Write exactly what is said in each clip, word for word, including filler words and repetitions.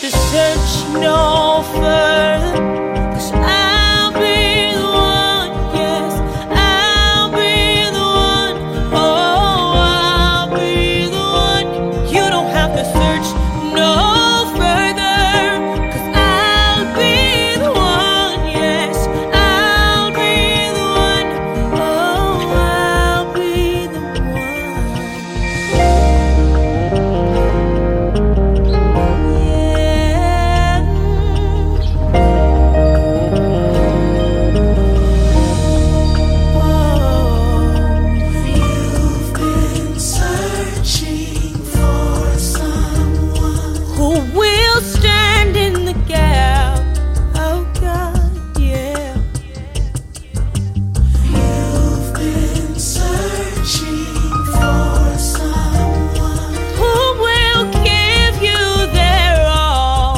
to search no further, 'cause I'll be the one, yes, I'll be the one, oh, I'll be the one. You don't have to search no further, 'cause I'll be the one, yes, I'll be the one, oh, I'll be the one. Stand in the gap, oh God, yeah. You've been searching for someone Who will give you their all.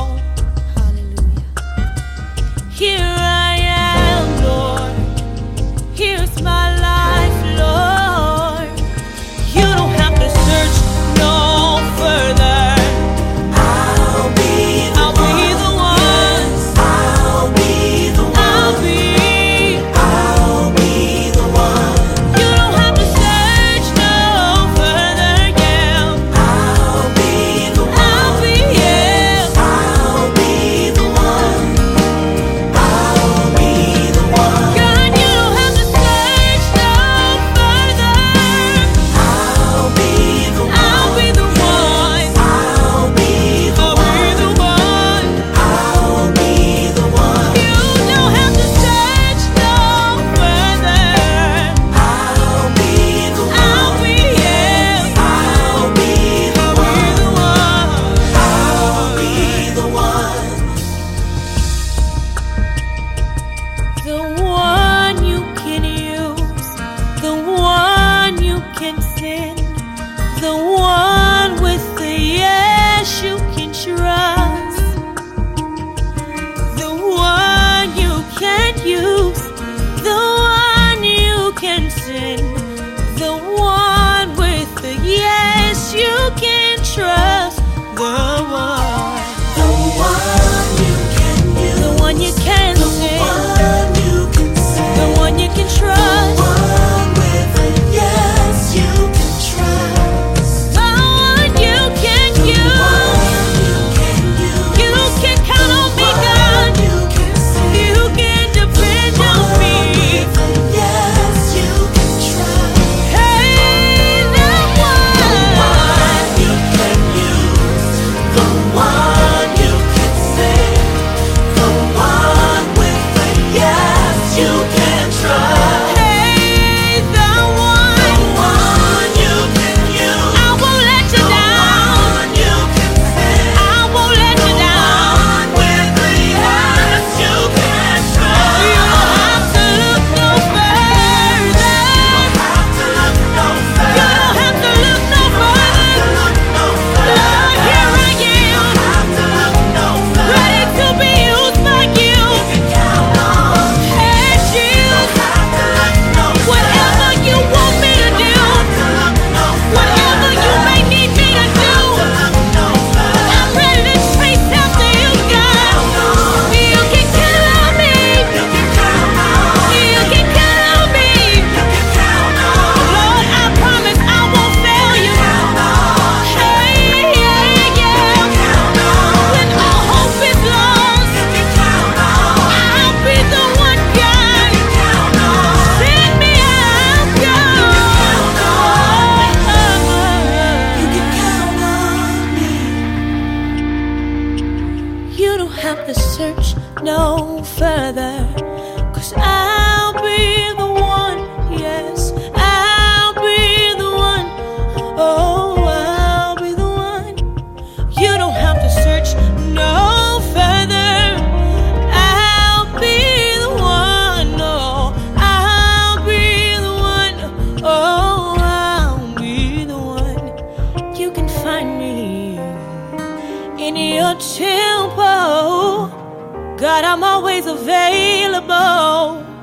Hallelujah. Here I am, Lord. Here's my life, Lord. You don't have to search no further. The one you can use, the one you can send, the one with the yes you can trust, the one you can use, the one you can send, the one with the yes you can trust, the one, the one you can use, the one you can the send. one you can say, The one you can trust, the one with a yes you can trust, the one you can the use. one you can use, You can count on me, God. you can say, You can depend on me. with a yes you can trust, Hey, the one, you can use, the one you can say, the one with a yes you can trust. hey, the one. One you can use, I won't let you down. one you can say, I won't let you down. one with a yes you can trust. You don't have to look no further. Have to look no You further. don't have to look no further. Look no further. Lord, here I am, Have to look no further. ready to be used by you. Count on. Hey, Jesus. Have to look no Whatever you want me to do, look no whatever you may need me to do, no further. I'm ready to chase after you, God. You can count on me. You can count on. You can count on me. You can count on. Lord, I promise I won't fail you. Count on. Hey, yeah, yeah. Count on. When all hope is lost, You can count on. I'll be the one, God. Count on. Send me out, God. You can count on me. You don't have to search no further, 'cause I'll be the one, yes, I'll be the one, oh, I'll be the one. You don't have to search no further, I'll be the one, oh, I'll be the one, oh, I'll be the one. You can find me in your temple. God, I'm always available.